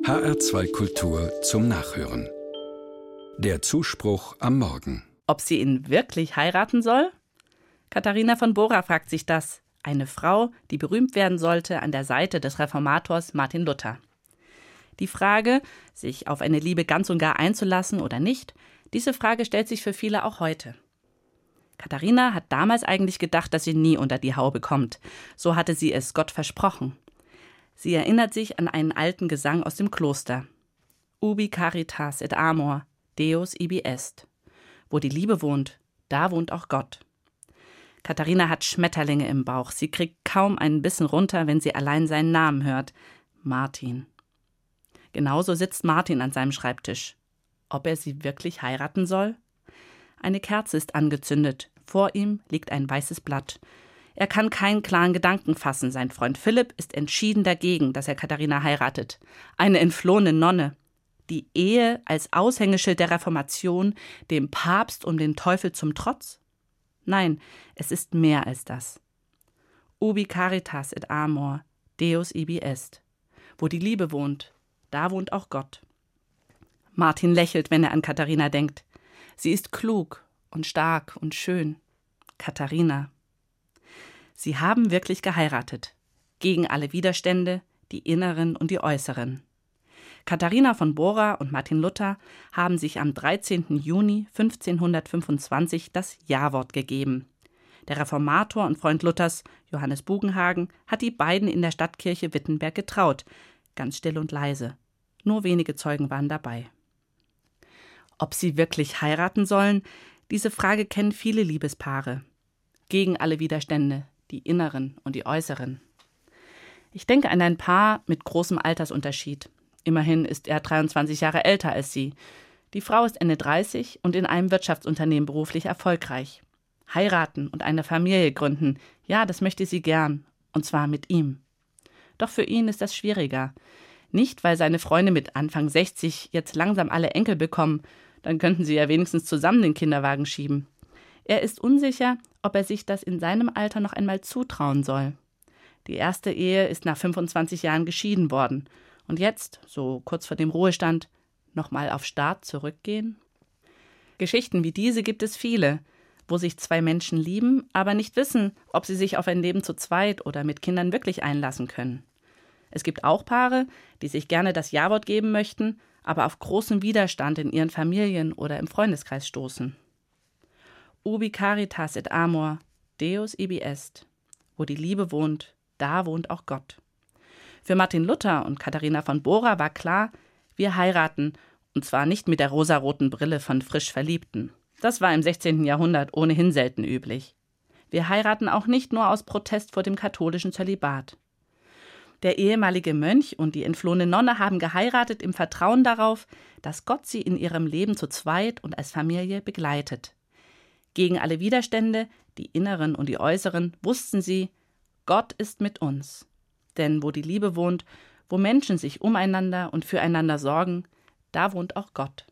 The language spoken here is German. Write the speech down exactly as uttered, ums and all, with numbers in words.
H R zwei Kultur zum Nachhören. Der Zuspruch am Morgen. Ob sie ihn wirklich heiraten soll? Katharina von Bora fragt sich das. Eine Frau, die berühmt werden sollte an der Seite des Reformators Martin Luther. Die Frage, sich auf eine Liebe ganz und gar einzulassen oder nicht, diese Frage stellt sich für viele auch heute. Katharina hat damals eigentlich gedacht, dass sie nie unter die Haube kommt. So hatte sie es Gott versprochen. Sie erinnert sich an einen alten Gesang aus dem Kloster. Ubi caritas et amor, Deus ibi est. Wo die Liebe wohnt, da wohnt auch Gott. Katharina hat Schmetterlinge im Bauch. Sie kriegt kaum einen Bissen runter, wenn sie allein seinen Namen hört. Martin. Genauso sitzt Martin an seinem Schreibtisch. Ob er sie wirklich heiraten soll? Eine Kerze ist angezündet. Vor ihm liegt ein weißes Blatt. Er kann keinen klaren Gedanken fassen. Sein Freund Philipp ist entschieden dagegen, dass er Katharina heiratet. Eine entflohene Nonne. Die Ehe als Aushängeschild der Reformation, dem Papst und dem Teufel zum Trotz? Nein, es ist mehr als das. Ubi caritas et amor, Deus ibi est. Wo die Liebe wohnt, da wohnt auch Gott. Martin lächelt, wenn er an Katharina denkt. Sie ist klug und stark und schön. Katharina. Sie haben wirklich geheiratet. Gegen alle Widerstände, die inneren und die äußeren. Katharina von Bora und Martin Luther haben sich am dreizehnten Juni fünfzehnhundertfünfundzwanzig das Ja-Wort gegeben. Der Reformator und Freund Luthers, Johannes Bugenhagen, hat die beiden in der Stadtkirche Wittenberg getraut. Ganz still und leise. Nur wenige Zeugen waren dabei. Ob sie wirklich heiraten sollen, diese Frage kennen viele Liebespaare. Gegen alle Widerstände, die inneren und die äußeren. Ich denke an ein Paar mit großem Altersunterschied. Immerhin ist er dreiundzwanzig Jahre älter als sie. Die Frau ist Ende dreißig und in einem Wirtschaftsunternehmen beruflich erfolgreich. Heiraten und eine Familie gründen, ja, das möchte sie gern. Und zwar mit ihm. Doch für ihn ist das schwieriger. Nicht, weil seine Freunde mit Anfang sechzig jetzt langsam alle Enkel bekommen, dann könnten sie ja wenigstens zusammen den Kinderwagen schieben. Er ist unsicher, ob er sich das in seinem Alter noch einmal zutrauen soll. Die erste Ehe ist nach fünfundzwanzig Jahren geschieden worden. Und jetzt, so kurz vor dem Ruhestand, nochmal auf Start zurückgehen? Geschichten wie diese gibt es viele, wo sich zwei Menschen lieben, aber nicht wissen, ob sie sich auf ein Leben zu zweit oder mit Kindern wirklich einlassen können. Es gibt auch Paare, die sich gerne das Ja-Wort geben möchten, aber auf großen Widerstand in ihren Familien oder im Freundeskreis stoßen. Ubi caritas et amor, Deus ibi est. Wo die Liebe wohnt, da wohnt auch Gott. Für Martin Luther und Katharina von Bora war klar, wir heiraten, und zwar nicht mit der rosaroten Brille von frisch Verliebten. Das war im sechzehnten Jahrhundert ohnehin selten üblich. Wir heiraten auch nicht nur aus Protest vor dem katholischen Zölibat. Der ehemalige Mönch und die entflohene Nonne haben geheiratet im Vertrauen darauf, dass Gott sie in ihrem Leben zu zweit und als Familie begleitet. Gegen alle Widerstände, die inneren und die äußeren, wussten sie, Gott ist mit uns. Denn wo die Liebe wohnt, wo Menschen sich umeinander und füreinander sorgen, da wohnt auch Gott.